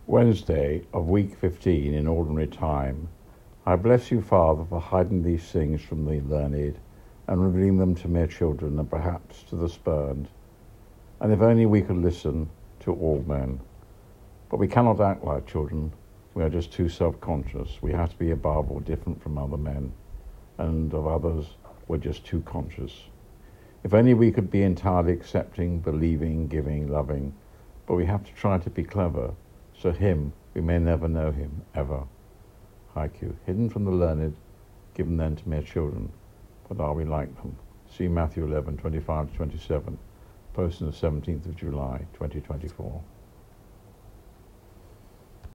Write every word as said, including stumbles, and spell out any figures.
Wednesday of week fifteen in ordinary time. I bless you, Father, for hiding these things from the learned and revealing them to mere children and perhaps to the spurned. And if only we could listen to all men. But we cannot act like children. We are just too self-conscious. We have to be above or different from other men. And of others, we're just too conscious. If only we could be entirely accepting, believing, giving, loving. But we have to try to be clever. So him, we may never know him, ever. Haiku, hidden from the learned, given then to mere children. But are we like them? See Matthew eleven, twenty-five to twenty-seven, posted on the seventeenth of July, twenty twenty-four.